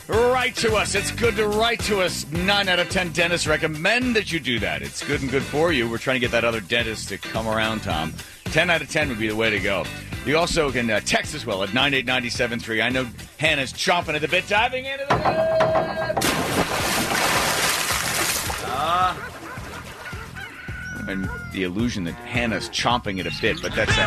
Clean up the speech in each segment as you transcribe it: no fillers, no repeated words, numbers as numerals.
Write to us. It's good to write to us. 9 out of 10 dentists recommend that you do that. It's good and good for you. We're trying to get that other dentist to come around, Tom. 10 out of 10 would be the way to go. You also can text as well at 98973. I know Hannah's chomping at the bit, diving into the and the illusion that Hannah's chomping at a bit, but that's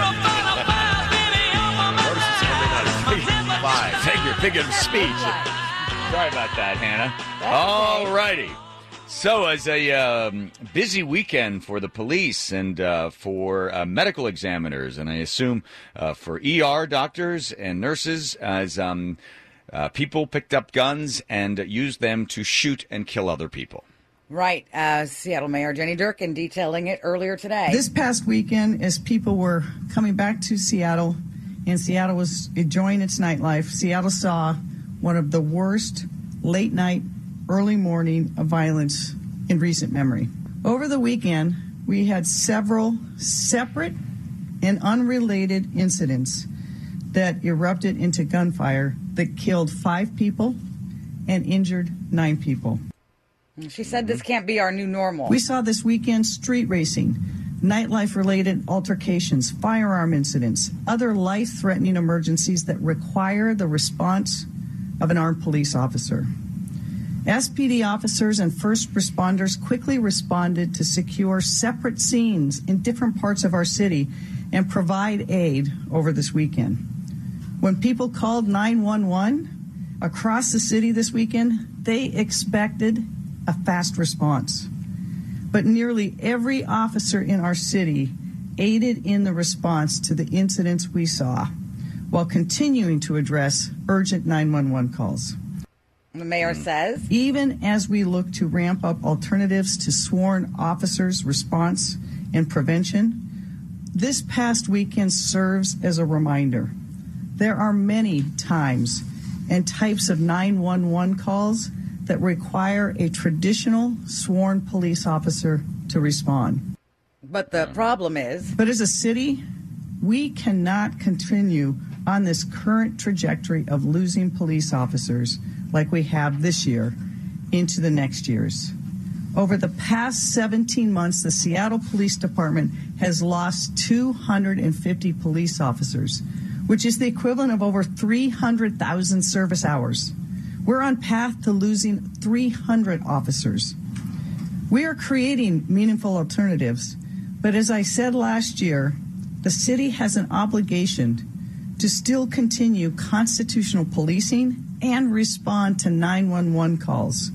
figure of speech. Sorry about that, Hannah. All righty. So, as a busy weekend for the police and for medical examiners, and I assume for ER doctors and nurses, as people picked up guns and used them to shoot and kill other people. Right. Seattle Mayor Jenny Durkan detailing it earlier today. This past weekend, as people were coming back to Seattle, and Seattle was enjoying its nightlife, Seattle saw one of the worst late night, early morning of violence in recent memory. Over the weekend, we had several separate and unrelated incidents that erupted into gunfire that killed 5 people and injured 9 people. She said this can't be our new normal. We saw this weekend street racing, nightlife-related altercations, firearm incidents, other life-threatening emergencies that require the response of an armed police officer. SPD officers and first responders quickly responded to secure separate scenes in different parts of our city and provide aid over this weekend. When people called 911 across the city this weekend, they expected a fast response. But nearly every officer in our city aided in the response to the incidents we saw while continuing to address urgent 911 calls. The mayor says, even as we look to ramp up alternatives to sworn officers' response and prevention, this past weekend serves as a reminder. There are many times and types of 911 calls that require a traditional sworn police officer to respond. But the problem is... But as a city, we cannot continue on this current trajectory of losing police officers like we have this year into the next years. Over the past 17 months, the Seattle Police Department has lost 250 police officers, which is the equivalent of over 300,000 service hours. We're on path to losing 300 officers. We are creating meaningful alternatives, but as I said last year, the city has an obligation to still continue constitutional policing and respond to 911 calls.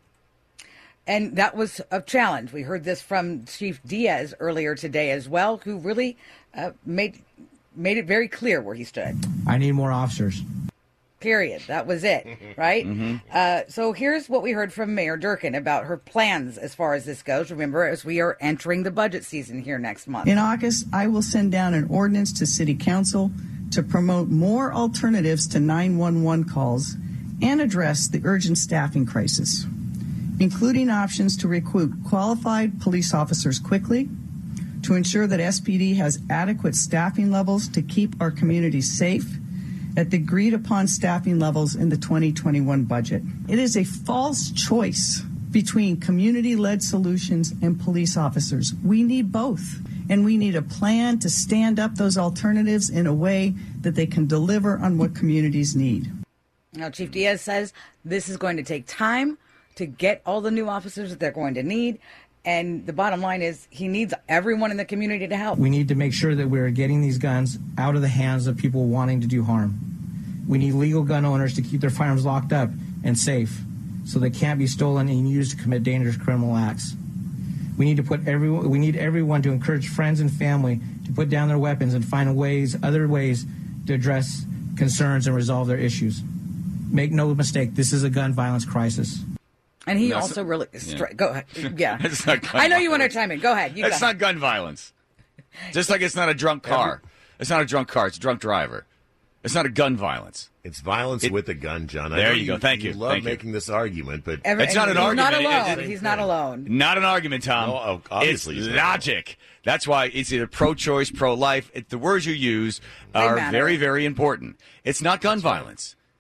And that was a challenge. We heard this from Chief Diaz earlier today as well, who really made it very clear where he stood. I need more officers. Period. That was it, right? Mm-hmm. So here's what we heard from Mayor Durkan about her plans as far as this goes. Remember, as we are entering the budget season here next month. In August, I will send down an ordinance to City Council to promote more alternatives to 911 calls and address the urgent staffing crisis, including options to recruit qualified police officers quickly, to ensure that SPD has adequate staffing levels to keep our communities safe at the agreed-upon staffing levels in the 2021 budget. It is a false choice between community-led solutions and police officers. We need both, and we need a plan to stand up those alternatives in a way that they can deliver on what communities need. Now, Chief Diaz says this is going to take time to get all the new officers that they're going to need. And the bottom line is he needs everyone in the community to help. We need to make sure that we're getting these guns out of the hands of people wanting to do harm. We need legal gun owners to keep their firearms locked up and safe so they can't be stolen and used to commit dangerous criminal acts. We need everyone to encourage friends and family to put down their weapons and find other ways to address concerns and resolve their issues. Make no mistake, this is a gun violence crisis. And he also really... Go ahead. Yeah. It's not gun I know you violence. want to chime in. Go ahead. It's not gun violence. Just like it's not a drunk car. It's not a drunk car. It's a drunk driver. It's not a gun violence. It's violence with a gun, John. There you go. Thank you. You love Thank you. making this argument, but it's not an argument. He's not alone. He's not alone. Not an argument, Tom. No, obviously it's he's not logic. That's why it's either pro-choice, pro-life. The words you use are matter. very, very important. It's not gun violence.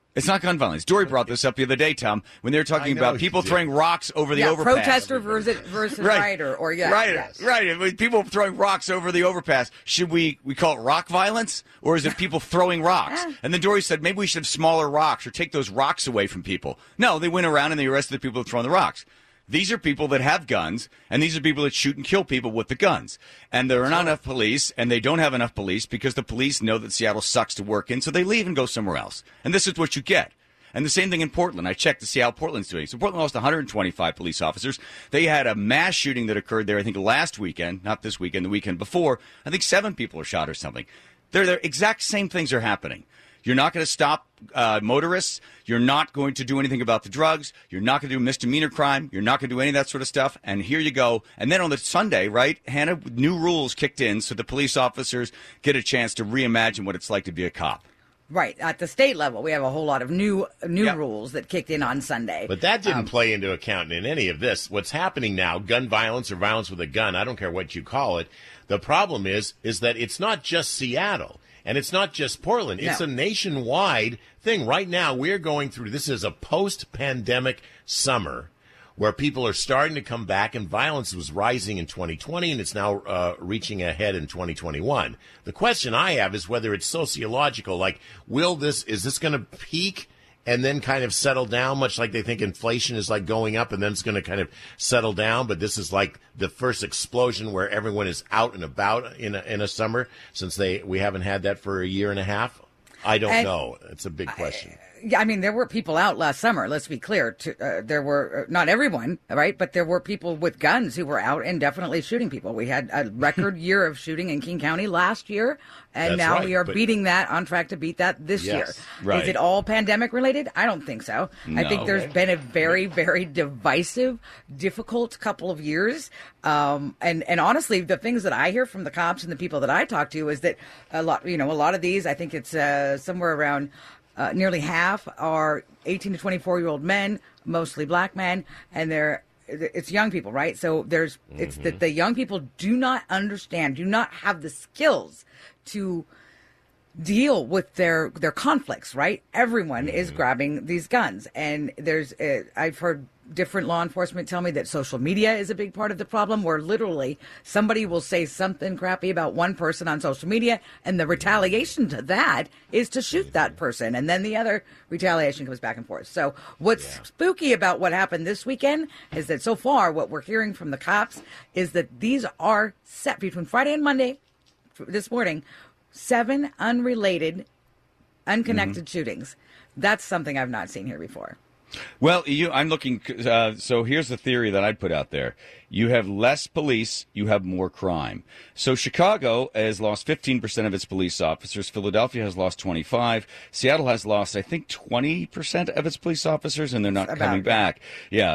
It's not gun violence. Dory brought this up the other day, Tom, when they were talking about people throwing rocks over the overpass. Protester versus rioter, or right. People throwing rocks over the overpass. Should we call it rock violence, or is it people throwing rocks? And then Dory said maybe we should have smaller rocks or take those rocks away from people. No, they went around and they arrested the people throwing the rocks. These are people that have guns, and these are people that shoot and kill people with the guns. And there are not enough police, and they don't have enough police because the police know that Seattle sucks to work in, so they leave and go somewhere else. And this is what you get. And the same thing in Portland. I checked to see how Portland's doing. So Portland lost 125 police officers. They had a mass shooting that occurred there, I think, last weekend, not this weekend, the weekend before. I think 7 people were shot or something. They're exact same things are happening. You're not going to stop motorists. You're not going to do anything about the drugs. You're not going to do misdemeanor crime. You're not going to do any of that sort of stuff. And here you go. And then on the Sunday, right, Hannah, new rules kicked in so the police officers get a chance to reimagine what it's like to be a cop. Right. At the state level, we have a whole lot of new rules that kicked in on Sunday. But that didn't play into account in any of this. What's happening now, gun violence or violence with a gun, I don't care what you call it. The problem is that it's not just Seattle. And it's not just Portland. It's a nationwide thing. Right now, we're going through, this is a post-pandemic summer where people are starting to come back, and violence was rising in 2020, and it's now reaching ahead in 2021. The question I have is whether it's sociological, like, is this going to peak and then kind of settle down, much like they think inflation is like going up and then it's going to kind of settle down. But this is like the first explosion where everyone is out and about in a summer since we haven't had that for a year and a half. I don't know. It's a big question. I mean, there were people out last summer. Let's be clear. There were not everyone, right? But there were people with guns who were out and definitely shooting people. We had a record year of shooting in King County last year, and now we are beating that, on track to beat that this year. Right. Is it all pandemic related? I don't think so. No. I think there's been a very, very divisive, difficult couple of years. And honestly, the things that I hear from the cops and the people that I talk to is that a lot of these, I think it's somewhere around nearly half are 18 to 24-year-old men, mostly black men, and it's young people, right? So it's that the young people do not understand, do not have the skills to deal with their conflicts, right? Everyone is grabbing these guns, and I've heard different law enforcement tell me that social media is a big part of the problem, where literally somebody will say something crappy about one person on social media, and the retaliation to that is to shoot that person, and then the other retaliation comes back and forth. So what's spooky about what happened this weekend is that so far what we're hearing from the cops is that these are set between Friday and Monday this morning, 7 unrelated, unconnected shootings. That's something I've not seen here before. Well, I'm looking. So here's the theory that I'd put out there. You have less police, you have more crime. So Chicago has lost 15% of its police officers. Philadelphia has lost 25. Seattle has lost, I think, 20% of its police officers, and they're not coming back. Yeah.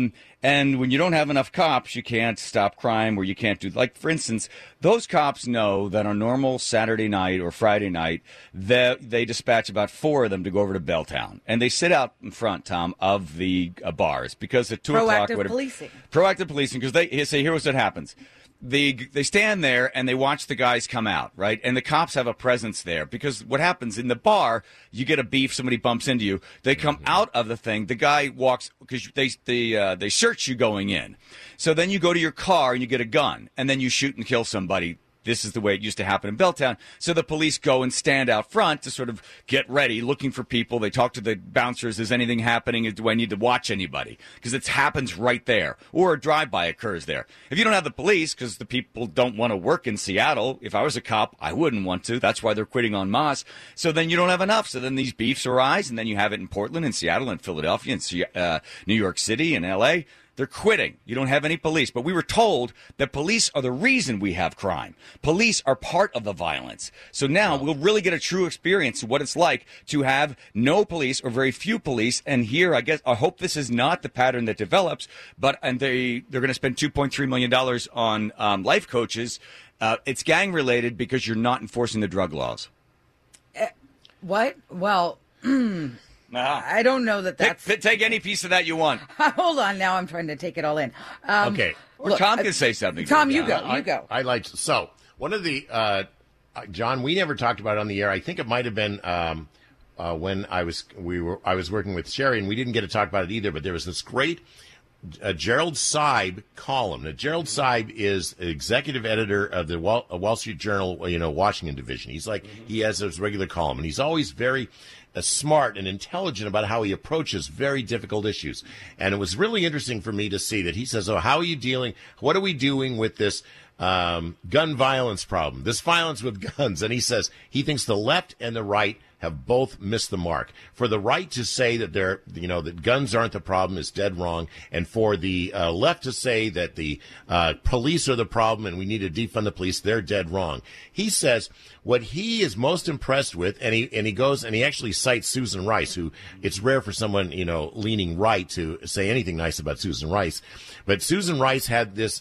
And when you don't have enough cops, you can't stop crime, or you can't do, like, for instance, those cops know that on normal Saturday night or Friday night, they dispatch about 4 of them to go over to Belltown. And they sit out in front, Tom, of the bars because at 2 o'clock... Proactive policing, because they say, here's what happens. They stand there and they watch the guys come out, right? And the cops have a presence there because what happens in the bar, you get a beef, somebody bumps into you. They come out of the thing. The guy walks because they search you going in. So then you go to your car and you get a gun and then you shoot and kill somebody. This is the way it used to happen in Belltown. So the police go and stand out front to sort of get ready, looking for people. They talk to the bouncers. Is anything happening? Do I need to watch anybody? Because it happens right there. Or a drive-by occurs there. If you don't have the police, because the people don't want to work in Seattle, if I was a cop, I wouldn't want to. That's why they're quitting en masse. So then you don't have enough. So then these beefs arise, and then you have it in Portland and Seattle and Philadelphia and New York City and L.A., they're quitting. You don't have any police. But we were told that police are the reason we have crime. Police are part of the violence. So now we'll really get a true experience of what it's like to have no police or very few police. And here, I hope this is not the pattern that develops, and they're going to spend $2.3 million on life coaches. It's gang related because you're not enforcing the drug laws. What? Well... I don't know that's... Take any piece of that you want. Hold on, now I'm trying to take it all in. Okay. Or Tom can say something. Tom, you go. I like to. So, one of the... John, we never talked about it on the air. I think it might have been when I was working with Sherry, and we didn't get to talk about it either. But there was this great Gerald Seib column. Now, Gerald Seib is executive editor of the Wall Street Journal, Washington division. He's like he has his regular column, and he's always very smart and intelligent about how he approaches very difficult issues. And it was really interesting for me to see that he says, "Oh, how are you dealing? What are we doing with this gun violence problem? This violence with guns?" And he says he thinks the left and the right have both missed the mark. For the right to say that that guns aren't the problem is dead wrong, and for the left to say that the police are the problem and we need to defund the police, they're dead wrong. He says what he is most impressed with, and he goes and he actually cites Susan Rice, who it's rare for someone leaning right to say anything nice about Susan Rice, but Susan Rice had this.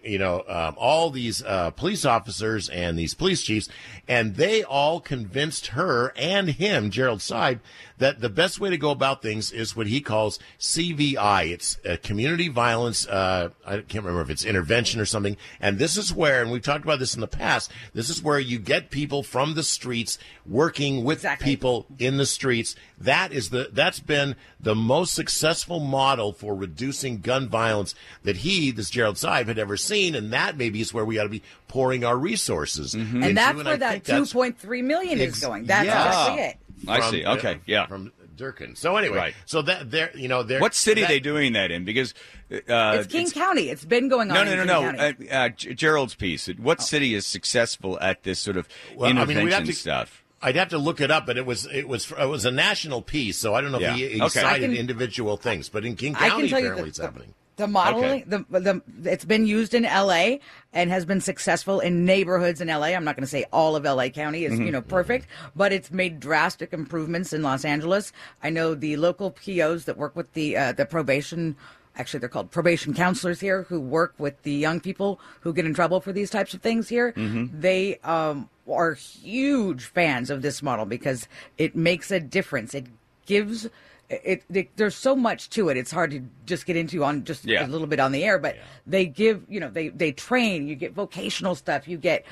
All these police officers and these police chiefs, and they all convinced her and him, Gerald Seib, that the best way to go about things is what he calls CVI. It's community violence. I can't remember if it's intervention or something. And this is where, and we've talked about this in the past, this is where you get people from the streets working with people in the streets. That's been the most successful model for reducing gun violence that this Gerald Seib, had ever seen. And that maybe is where we ought to be pouring our resources. Mm-hmm. And that's where that $2.3 million is going. That's exactly it. I see. Okay, yeah. From Durkin. So anyway, right. So that they're what city are they doing that in? Because it's King County. It's been going on. No. Gerald's piece. What city is successful at this sort of intervention stuff? I'd have to look it up, but it was a national piece, so I don't know if he cited individual things. But in King County, apparently, it's happening. The modeling, it's been used in L.A. and has been successful in neighborhoods in L.A. I'm not going to say all of L.A. County is, perfect, but it's made drastic improvements in Los Angeles. I know the local POs that work with the probation. Actually, they're called probation counselors here, who work with the young people who get in trouble for these types of things here. Mm-hmm. They are huge fans of this model because it makes a difference. It gives. There's so much to it. It's hard to just get into on just a little bit on the air, but they give, they train, you get vocational stuff, you get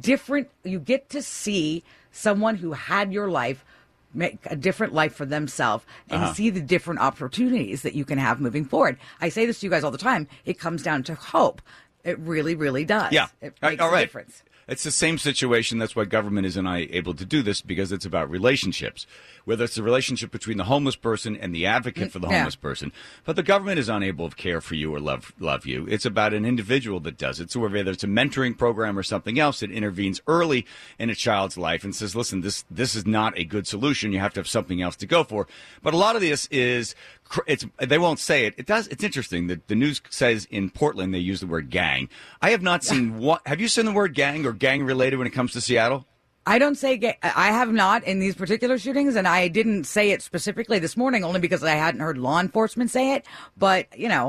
to see someone who had your life make a different life for themselves and see the different opportunities that you can have moving forward. I say this to you guys all the time. It comes down to hope. It really, really does. Yeah. It makes a difference. It's the same situation. That's why government isn't able to do this, because it's about relationships, whether it's the relationship between the homeless person and the advocate for the homeless person. But the government is unable to care for you or love you. It's about an individual that does it. So whether it's a mentoring program or something else that intervenes early in a child's life and says, listen, this is not a good solution. You have to have something else to go for. But a lot of this is... they won't say it. It does. It's interesting that the news says in Portland they use the word gang. I have not seen have you seen the word gang or gang related when it comes to Seattle? I don't say gang. I have not in these particular shootings, and I didn't say it specifically this morning only because I hadn't heard law enforcement say it. But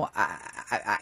I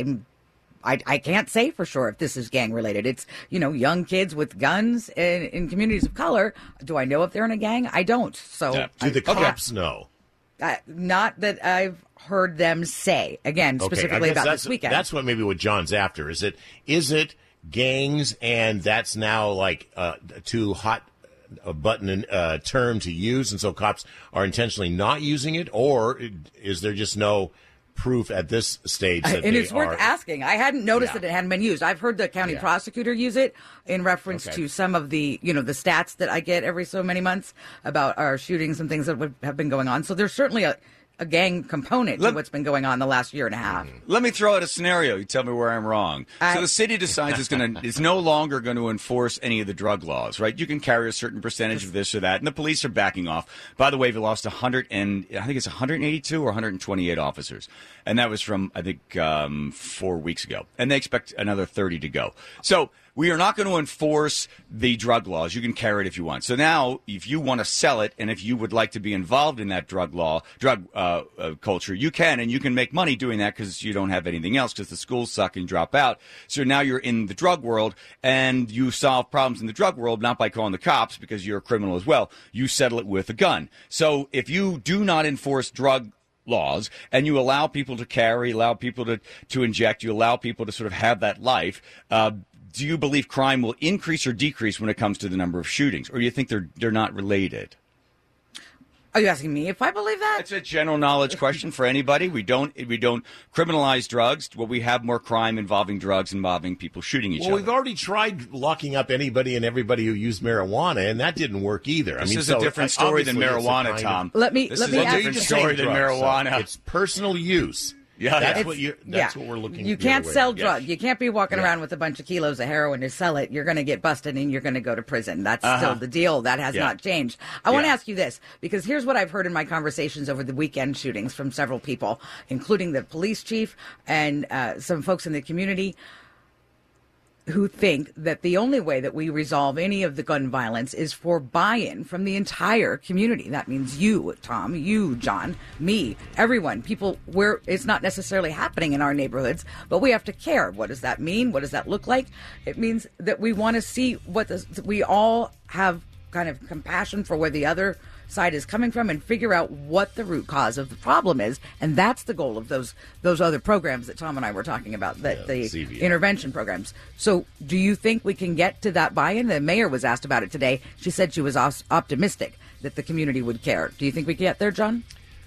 can't say for sure if this is gang related. It's young kids with guns in communities of color. Do I know if they're in a gang? I don't. So do the cops know? Not that I've heard them say. Again, specifically about this weekend. That's what John's after. Is it gangs, and that's now like too hot a button term to use, and so cops are intentionally not using it, or is there just no proof at this stage that and it's worth asking. I hadn't noticed that it hadn't been used. I've heard the county prosecutor use it in reference to some of the the stats that I get every so many months about our shootings and things that have been going on. So there's certainly a gang component to what's been going on the last year and a half. Let me throw out a scenario. You tell me where I'm wrong. So the city decides it's no longer going to enforce any of the drug laws, right? You can carry a certain percentage of this or that, and the police are backing off. By the way, we lost 182 or 128 officers, and that was from, I think, 4 weeks ago. And they expect another 30 to go. So we are not going to enforce the drug laws. You can carry it if you want. So now, if you want to sell it, and if you would like to be involved in that drug culture, you can, and you can make money doing that because you don't have anything else because the schools suck and drop out. So now you're in the drug world, and you solve problems in the drug world not by calling the cops because you're a criminal as well. You settle it with a gun. So if you do not enforce drug laws and you allow people to carry, allow people to inject, you allow people to sort of have that life, do you believe crime will increase or decrease when it comes to the number of shootings, or do you think they're not related? Are you asking me if I believe that? It's a general knowledge question for anybody. We don't criminalize drugs. Well, we have more crime involving drugs, involving people shooting each other. Well, we've already tried locking up anybody and everybody who used marijuana, and that didn't work either. This is a different story than marijuana, Tom. Let me This is ask a different you. story than marijuana. It's personal use. Yeah, that's yeah. what we're looking. You can't sell drugs. Yes. You can't be walking around with a bunch of kilos of heroin to sell it. You're going to get busted and you're going to go to prison. That's still the deal. That has not changed. I want to ask you this, because here's what I've heard in my conversations over the weekend shootings from several people, including the police chief and some folks in the community, who think that the only way that we resolve any of the gun violence is for buy-in from the entire community. That means you, Tom, you, John, me, everyone, people where it's not necessarily happening in our neighborhoods, but we have to care. What does that mean? What does that look like? It means that we want to see we all have kind of compassion for where the other side is coming from and figure out what the root cause of the problem is. And that's the goal of those other programs that Tom and I were talking about, the CVA. intervention programs. So do you think we can get to that buy-in? The mayor was asked about it today. She said she was optimistic that the community would care. Do you think we can get there, John?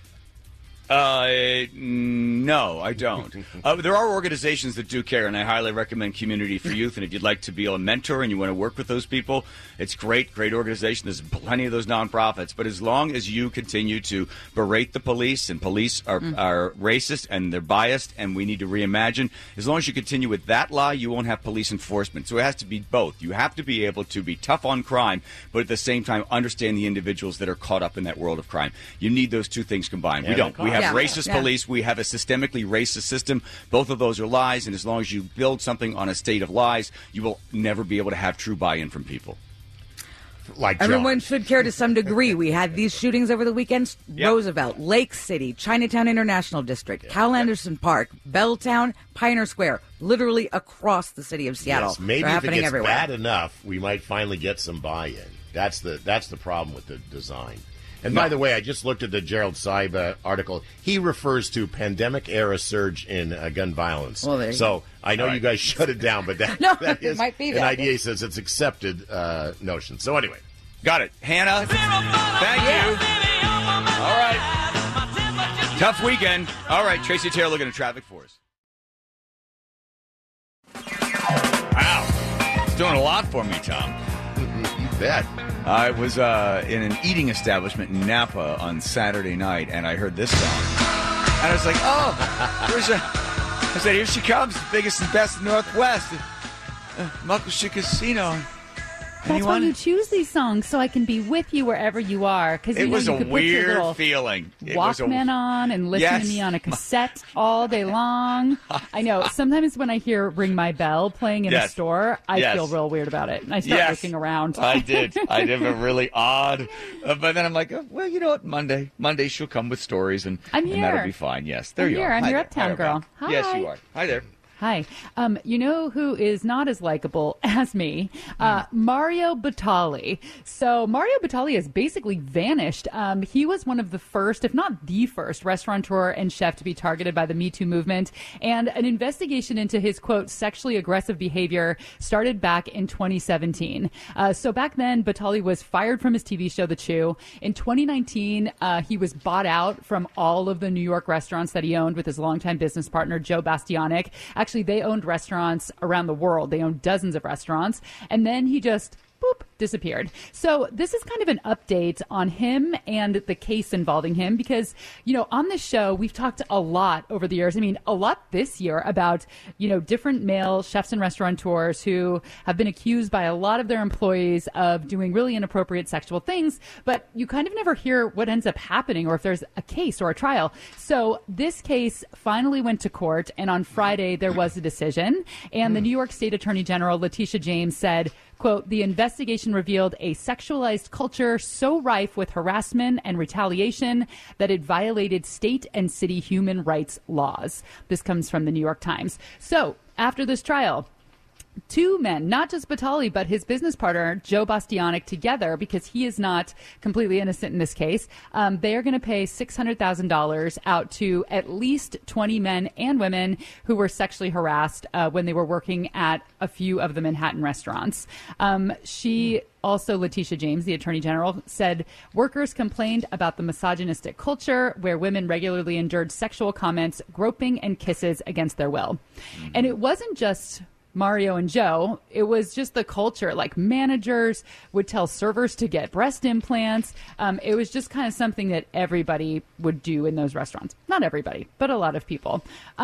No, I don't. There are organizations that do care, and I highly recommend Community for Youth. And if you'd like to be a mentor and you want to work with those people, it's great organization. There's plenty of those nonprofits. But as long as you continue to berate the police, and police are racist and they're biased, and we need to reimagine, as long as you continue with that lie, you won't have police enforcement. So it has to be both. You have to be able to be tough on crime, but at the same time understand the individuals that are caught up in that world of crime. You need those two things combined. We don't. We have racist police. We have a systemically racist system. Both of those are lies, and as long as you build something on a state of lies, you will never be able to have true buy-in from people. Like everyone should care to some degree. We had these shootings over the weekend. Roosevelt, Lake City, Chinatown International District, Cal Anderson Park, Belltown, Pioneer Square, literally across the city of Seattle. Yes, maybe They're if it gets everywhere. bad enough, we might finally get some buy-in. That's the problem with the design. And by the way, I just looked at the Gerald Saiba article. He refers to pandemic-era surge in gun violence. Well, so I know you guys shut it down, but that, no, that is it might be an that. IDA says it's accepted notion. So anyway. Got it. Hannah, thank you. All right. Tough weekend. All right, Tracy Taylor looking at traffic for us. Wow. It's doing a lot for me, Tom. You bet. I was in an eating establishment in Napa on Saturday night, and I heard this song. And I was like, I said, here she comes, the biggest and best in the Northwest. Muckleshoot Casino. That's why you choose these songs, so I can be with you wherever you are. Because it was you a could weird put your little feeling. Walkman on and listen to me on a cassette all day long. I know. Sometimes when I hear "Ring My Bell" playing in a store, I feel real weird about it, and I start looking around. I did a really odd, but then I'm like, well, you know what? Monday she'll come with stories, and that'll be fine. Yes, there you are. I'm your Uptown girl. Hi. Yes, you are. Hi there. Hi. You know who is not as likable as me? Mario Batali. So Mario Batali has basically vanished. He was one of the first, if not the first, restaurateur and chef to be targeted by the Me Too movement. And an investigation into his, quote, sexually aggressive behavior started back in 2017. So back then, Batali was fired from his TV show, The Chew. In 2019, he was bought out from all of the New York restaurants that he owned with his longtime business partner, Joe Bastianic. Actually, they owned restaurants around the world. They owned dozens of restaurants. And then he just, disappeared. So this is kind of an update on him and the case involving him because, you know, on this show, we've talked a lot over the years. I mean, a lot this year about, you know, different male chefs and restaurateurs who have been accused by a lot of their employees of doing really inappropriate sexual things, but you kind of never hear what ends up happening or if there's a case or a trial. So this case finally went to court, and on Friday there was a decision, and the New York State Attorney General Letitia James said, quote, the investigation revealed a sexualized culture so rife with harassment and retaliation that it violated state and city human rights laws. This comes from the New York Times. So after this trial, two men, not just Batali, but his business partner, Joe Bastianic, together, because he is not completely innocent in this case. They are going to pay $600,000 out to at least 20 men and women who were sexually harassed when they were working at a few of the Manhattan restaurants. Also, Letitia James, the Attorney General, said workers complained about the misogynistic culture where women regularly endured sexual comments, groping, and kisses against their will. And it wasn't just Mario and Joe. It was just the culture. Like, managers would tell servers to get breast implants. It was just kind of something that everybody would do in those restaurants. Not everybody, but a lot of people.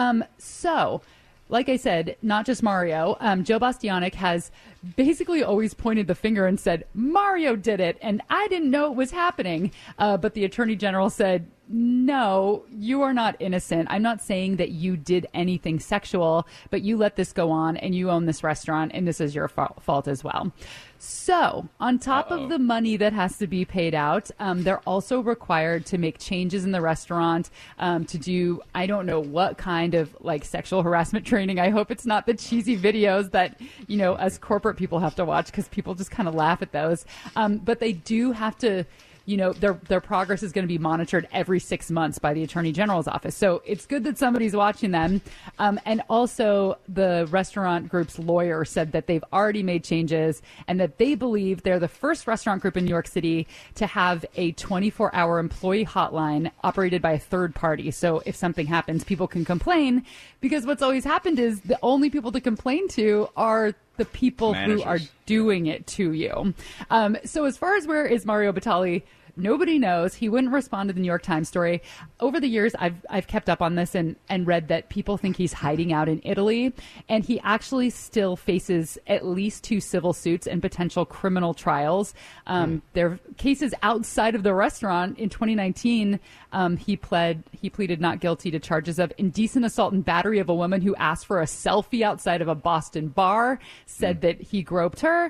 Like I said, not just Mario. Joe Bastianic has basically always pointed the finger and said, Mario did it, and I didn't know it was happening. But the Attorney General said, no, you are not innocent. I'm not saying that you did anything sexual, but you let this go on, and you own this restaurant, and this is your fault as well. So, on top of the money that has to be paid out, they're also required to make changes in the restaurant, to do, I don't know what kind of like sexual harassment training. I hope it's not the cheesy videos that, us corporate people have to watch, because people just kind of laugh at those. But they do have to, their progress is going to be monitored every 6 months by the Attorney General's office. So it's good that somebody's watching them. And also the restaurant group's lawyer said that they've already made changes and that they believe they're the first restaurant group in New York City to have a 24-hour employee hotline operated by a third party. So if something happens, people can complain, because what's always happened is the only people to complain to are the people managers who are doing it to you. So as far as where is Mario Batali, nobody knows. He wouldn't respond to the New York Times story. Over the years, I've kept up on this and read that people think he's hiding out in Italy, and he actually still faces at least 2 civil suits and potential criminal trials. There are cases outside of the restaurant. In 2019, he pleaded not guilty to charges of indecent assault and battery of a woman who asked for a selfie outside of a Boston bar, said that he groped her.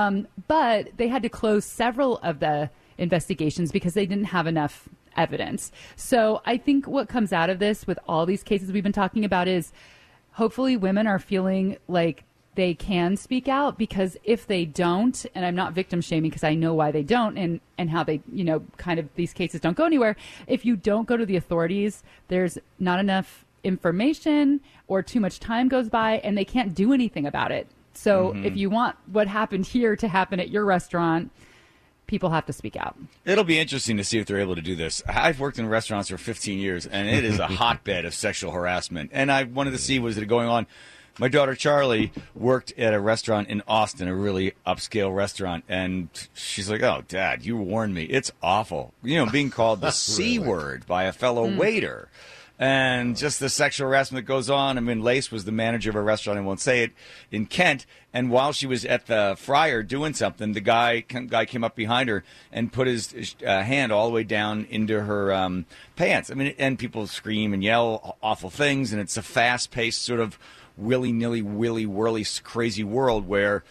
But they had to close several of the investigations because they didn't have enough evidence. So I think what comes out of this with all these cases we've been talking about is hopefully women are feeling like they can speak out, because if they don't, and I'm not victim shaming because I know why they don't and how they, kind of these cases don't go anywhere. If you don't go to the authorities, there's not enough information or too much time goes by and they can't do anything about it. So if you want what happened here to happen at your restaurant, people have to speak out. It'll be interesting to see if they're able to do this. I've worked in restaurants for 15 years, and it is a hotbed of sexual harassment. And I wanted to see, was it going on? My daughter Charlie worked at a restaurant in Austin, a really upscale restaurant, and she's like, "Oh, Dad, you warned me. It's awful. Being called the C word by a fellow waiter." And just the sexual harassment that goes on. I mean, Lace was the manager of a restaurant, I won't say it, in Kent. And while she was at the fryer doing something, the guy came up behind her and put his hand all the way down into her pants. I mean, and people scream and yell awful things. And it's a fast-paced sort of willy-nilly, willy-whirly, crazy world where...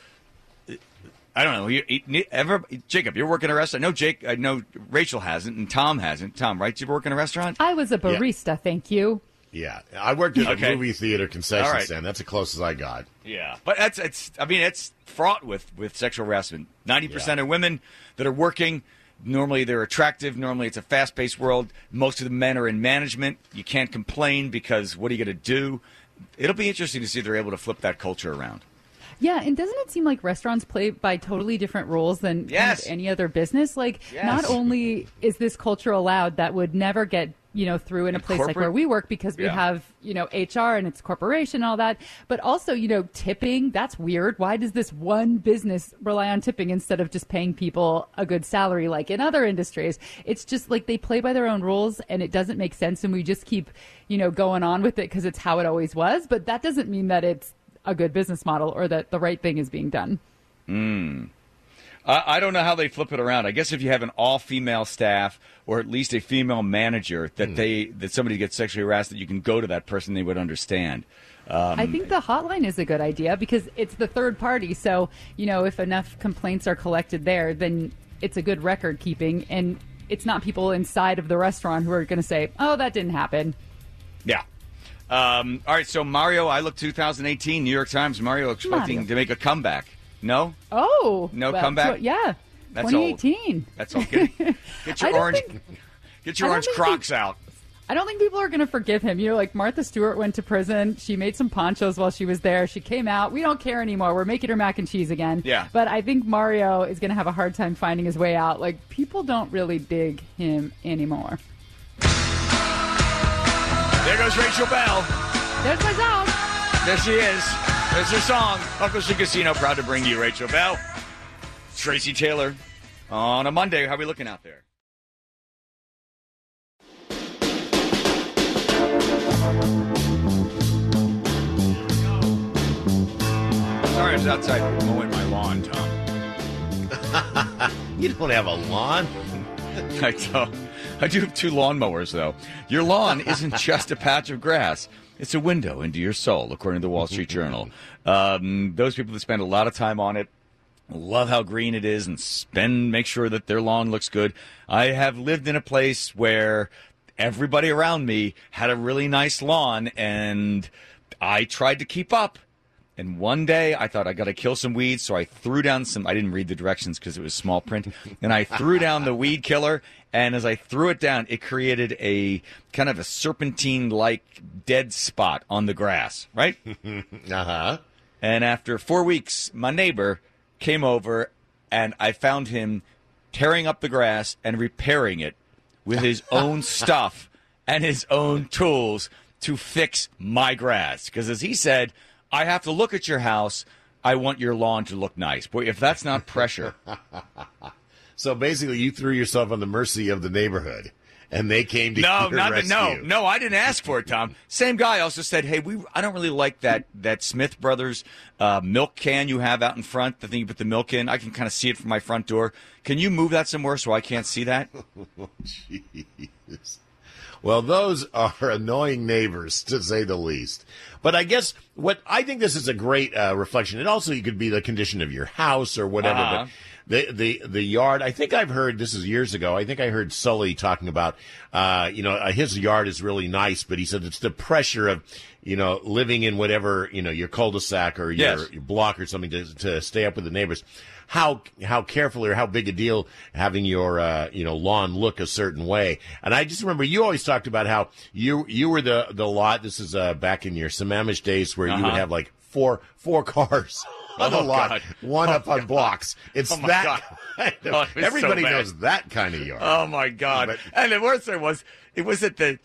I don't know. Jacob, you're working a restaurant. I know Rachel hasn't, and Tom hasn't. Tom, right? You work in a restaurant? I was a barista, thank you. Yeah, I worked at a movie theater concession stand. That's the closest I got. Yeah, but it's fraught with sexual harassment. 90% of women that are working, normally they're attractive. Normally it's a fast-paced world. Most of the men are in management. You can't complain because what are you going to do? It'll be interesting to see if they're able to flip that culture around. Yeah, and doesn't it seem like restaurants play by totally different rules than kind of any other business? Like, not only is this culture allowed, that would never get, through in a place like where we work because we have, HR and it's corporation and all that. But also, tipping, that's weird. Why does this one business rely on tipping instead of just paying people a good salary like in other industries? It's just like they play by their own rules and it doesn't make sense. And we just keep, going on with it because it's how it always was. But that doesn't mean that it's a good business model or that the right thing is being done. I don't know how they flip it around. I guess if you have an all-female staff or at least a female manager that somebody gets sexually harassed, that you can go to that person, they would understand. I think the hotline is a good idea because it's the third party. So, if enough complaints are collected there, then it's a good record keeping. And it's not people inside of the restaurant who are going to say, oh, that didn't happen. Yeah. All right, so Mario, I Look 2018, New York Times, Mario expecting to make a comeback. No? Oh. No comeback? Yeah. That's 2018. Old. That's all. Get your orange Crocs out. I don't think people are going to forgive him. You know, like Martha Stewart went to prison. She made some ponchos while she was there. She came out. We don't care anymore. We're making her mac and cheese again. Yeah. But I think Mario is going to have a hard time finding his way out. Like, people don't really dig him anymore. There goes Rachel Bell. There's my song. There she is. There's her song. Uncle She Casino, proud to bring you Rachel Bell. Tracy Taylor on a Monday. How are we looking out there? Sorry, I was outside mowing my lawn, Tom. You don't have a lawn? I don't. I do have 2 lawnmowers, though. Your lawn isn't just a patch of grass. It's a window into your soul, according to the Wall Street Journal. Those people that spend a lot of time on it love how green it is and make sure that their lawn looks good. I have lived in a place where everybody around me had a really nice lawn, and I tried to keep up. And one day I thought I got to kill some weeds, so I threw down some. I didn't read the directions because it was small print, and I threw down the weed killer. And as I threw it down, it created a kind of a serpentine-like dead spot on the grass, right? Uh-huh. And after 4 weeks, my neighbor came over, and I found him tearing up the grass and repairing it with his own stuff and his own tools to fix my grass. Because as he said, I have to look at your house. I want your lawn to look nice. Boy, if that's not pressure. So basically, you threw yourself on the mercy of the neighborhood, and they came to your rescue. No, I didn't ask for it, Tom. Same guy also said, hey, I don't really like that Smith Brothers milk can you have out in front, the thing you put the milk in. I can kind of see it from my front door. Can you move that somewhere so I can't see that? Oh, jeez. Well, those are annoying neighbors, to say the least. But I guess I think this is a great reflection. It also could be the condition of your house or whatever. Uh-huh. But the yard, I think I've heard, this is years ago, I think I heard Sully talking about, his yard is really nice, but he said it's the pressure of, living in whatever, your cul-de-sac or your block or something to stay up with the neighbors. How careful or how big a deal having your lawn look a certain way. And I just remember you always talked about how you were the lot. This is back in your Sammamish days where you would have like four cars on the lot, God. One up on blocks. It's that kind of, everybody knows that kind of yard. Oh my God! And the worst thing was it was at a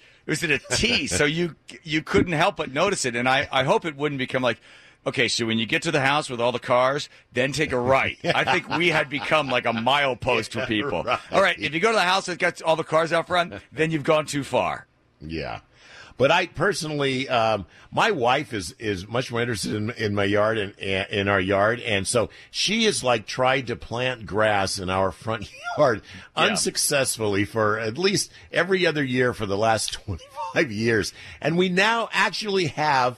T, so you couldn't help but notice it. And I hope it wouldn't become like, okay, so when you get to the house with all the cars, then take a right. I think we had become like a milepost for people. Right. All right, if you go to the house that's got all the cars out front, then you've gone too far. Yeah. But I personally, my wife is much more interested in my yard and in our yard, and so she has like tried to plant grass in our front yard unsuccessfully for at least every other year for the last 25 years, and we now actually have.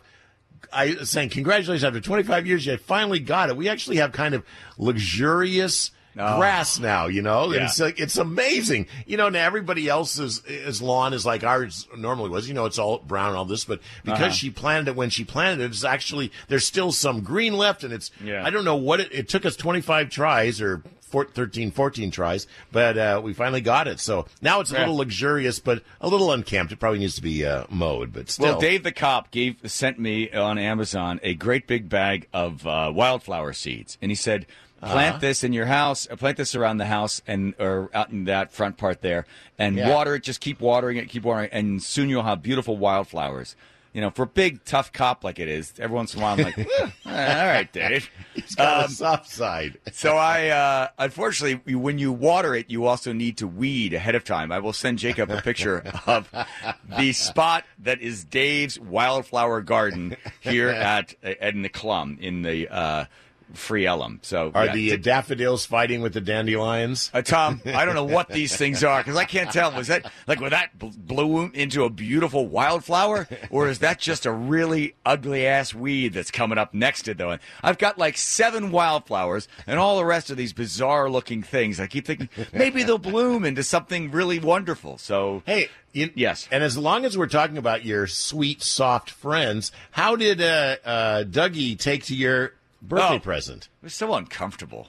I was saying congratulations, after 25 years, you finally got it. We actually have kind of luxurious grass now, Yeah. And it's like, it's amazing. Now everybody else's lawn is like ours normally was, it's all brown and all this, but because she planted it when she planted it, it's actually, there's still some green left, and I don't know what it took us 25 tries or 14 tries, but we finally got it. So now it's a little luxurious, but a little unkempt. It probably needs to be mowed, but still. Well, Dave the cop sent me on Amazon a great big bag of wildflower seeds, and he said, plant this in your house, plant this around the house or out in that front part there, and water it. Just keep watering it, and soon you'll have beautiful wildflowers. For a big, tough cop like it is, every once in a while I'm like, all right, Dave. He's got a soft side. So unfortunately, when you water it, you also need to weed ahead of time. I will send Jacob a picture of the spot that is Dave's wildflower garden here at Neclum in the free Ellum. So Are the daffodils fighting with the dandelions? Tom, I don't know what these things are because I can't tell. Was that bloom into a beautiful wildflower, or is that just a really ugly ass weed that's coming up next to it? I've got like 7 wildflowers and all the rest of these bizarre looking things. I keep thinking maybe they'll bloom into something really wonderful. So hey. Yes. And as long as we're talking about your sweet, soft friends, how did Dougie take to your birthday present? It was so uncomfortable.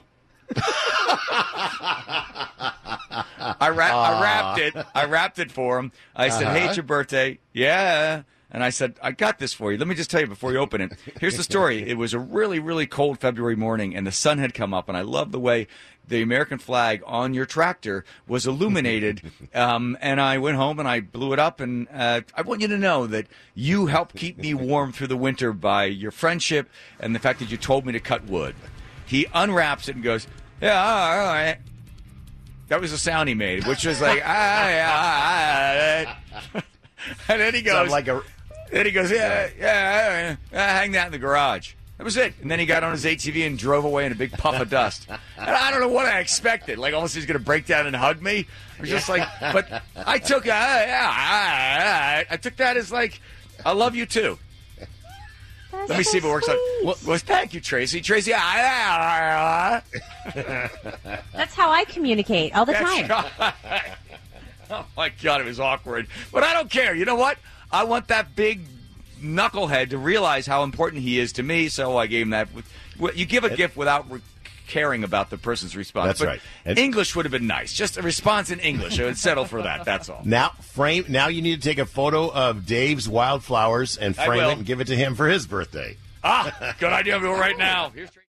I wrapped it for him. I said, "Hey, it's your birthday." Yeah. And I said, "I got this for you. Let me just tell you before you open it. Here's the story. It was a really, really cold February morning, and the sun had come up, and I love the way the American flag on your tractor was illuminated. And I went home and I blew it up. And I want you to know that you helped keep me warm through the winter by your friendship and the fact that you told me to cut wood." He unwraps it and goes, "Yeah, all right." That was the sound he made, which was like, And then he goes, yeah, hang that in the garage. That was it. And then he got on his ATV and drove away in a big puff of dust. And I don't know what I expected. Like, almost he's going to break down and hug me. I was just like, but I took I took that as like, I love you too. That's Let me see if it works out. Well, thank you, Tracy. Tracy, That's how I communicate all the time. Oh, my God, it was awkward. But I don't care. You know what? I want that big knucklehead to realize how important he is to me, so I gave him that. You give a gift without caring about the person's response. That's right. English would have been nice. Just a response in English. I would settle for that. That's all. Now you need to take a photo of Dave's wildflowers and frame it and give it to him for his birthday. Good idea. I'll do it right now. Here's